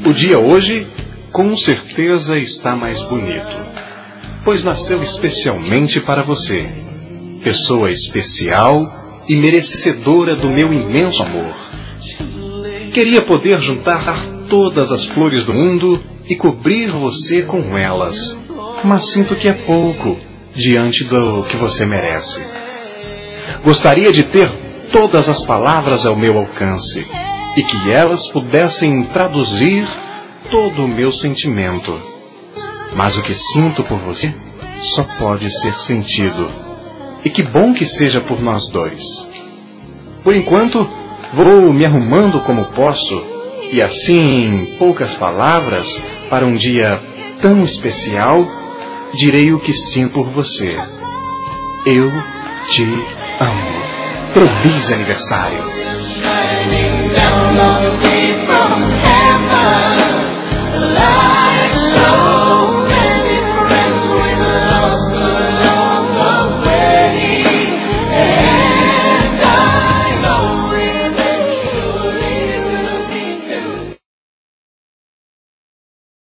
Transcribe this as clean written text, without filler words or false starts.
O dia hoje, com certeza, está mais bonito, pois nasceu especialmente para você, pessoa especial e merecedora do meu imenso amor. Queria poder juntar todas as flores do mundo e cobrir você com elas, mas sinto que é pouco diante do que você merece. Gostaria de ter todas as palavras ao meu alcance e que elas pudessem traduzir todo o meu sentimento. Mas o que sinto por você só pode ser sentido. E que bom que seja por nós dois. Por enquanto, vou me arrumando como posso, e assim, em poucas palavras, para um dia tão especial, direi o que sinto por você. Eu te amo. Feliz aniversário. Shining down on me from heaven. Love.